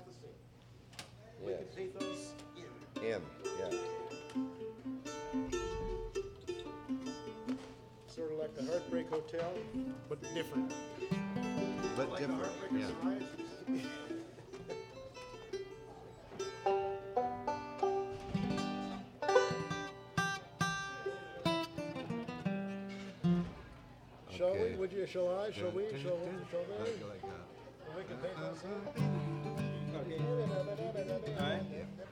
have the same. We Yes. can pathos in. Yeah. Sort of like the Heartbreak Hotel, but different. But Like a different, Heartbreaker yeah. Surprise. Shall we? Okay. Would you? Shall I? Shall we? Shall we? Shall Go they? like that. We can pathos in. Okay. All right.